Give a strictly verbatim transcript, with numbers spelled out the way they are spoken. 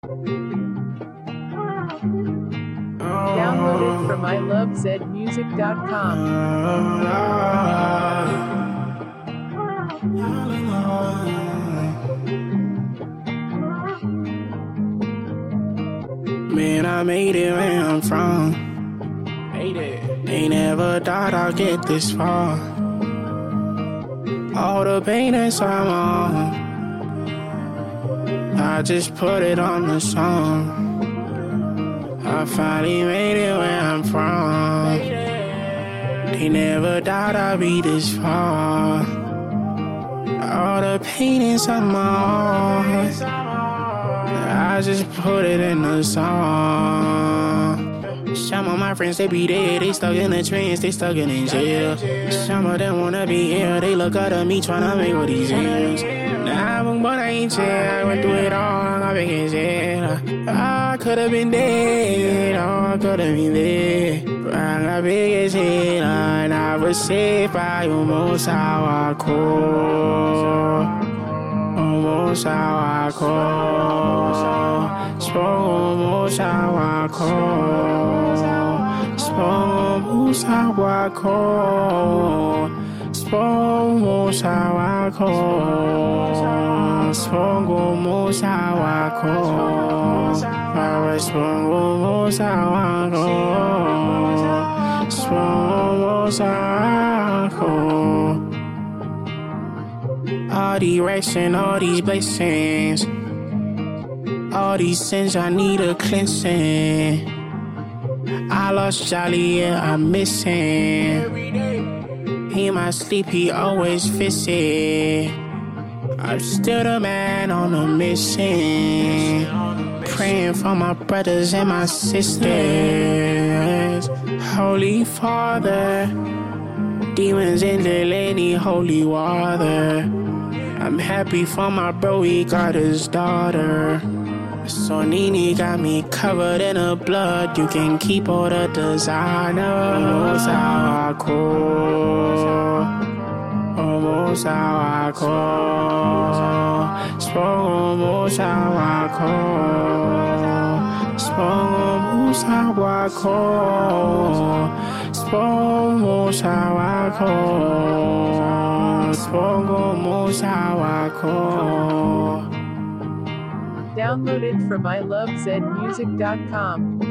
Download it from i love zed music dot com. Man, I made it where I'm from. Made it. Ain't never thought I'd get this far. All the pain inside my heart, I just put it on the song. I finally made it where I'm from. They never thought I'd be this far. All the pain inside my heart, I just put it in the song. Some of my friends, they be dead, they stuck in the trance, they stuck in jail. Some of them wanna be here, they look up at me tryna make all these deals. Nah, but I ain't chill, I went through it all, I been in jail. I could've been dead, oh, I could've been dead. But I got big as hell, and I was saved by almost how I call. Almost how I call. Spoke almost how I call. Spoke almost how I call. Spoke almost how I call. Spoke almost how I call. I spoke almost how I call. Spoke almost how I call. All these racks and all these blessings, all these sins I need a cleansing. I lost Jolly, yeah, I'm missing. He in my sleep, he always fits it. I'm still the man on a mission, praying for my brothers and my sisters. Holy Father, demons in the lady, holy water. I'm happy for my bro, he got his daughter. So Nene got me covered in her blood. You can keep all the designer. Almost how I call. Almost how I call. Spoke almost how I call. Spoke almost how I call. Spoke almost how I call. Spoke almost how I call. Download it from i love zed music dot com.